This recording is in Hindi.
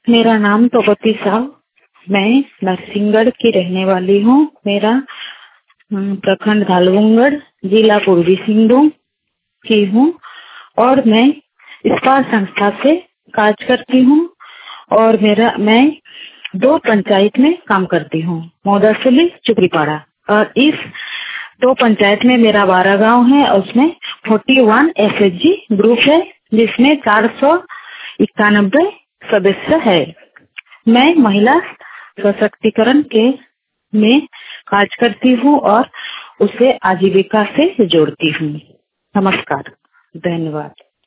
मेरा नाम तोपती साहब, मैं नरसिंहगढ़ की रहने वाली हूँ। मेरा प्रखंड धालवुंगड़, जिला पूर्वी सिंहभूम की हूँ और मैं इस्पात संस्था से कार्य करती हूँ और मैं 2 पंचायत में काम करती हूँ, मोदासली, चुपड़ीपाड़ा। और इस 2 पंचायत में मेरा 12 गांव है और उसमें 41 एसएचजी ग्रुप है, जिसमें 491 सदस्य है। मैं महिला सशक्तिकरण के में कार्य करती हूँ और उसे आजीविका से जोड़ती हूँ। नमस्कार, धन्यवाद।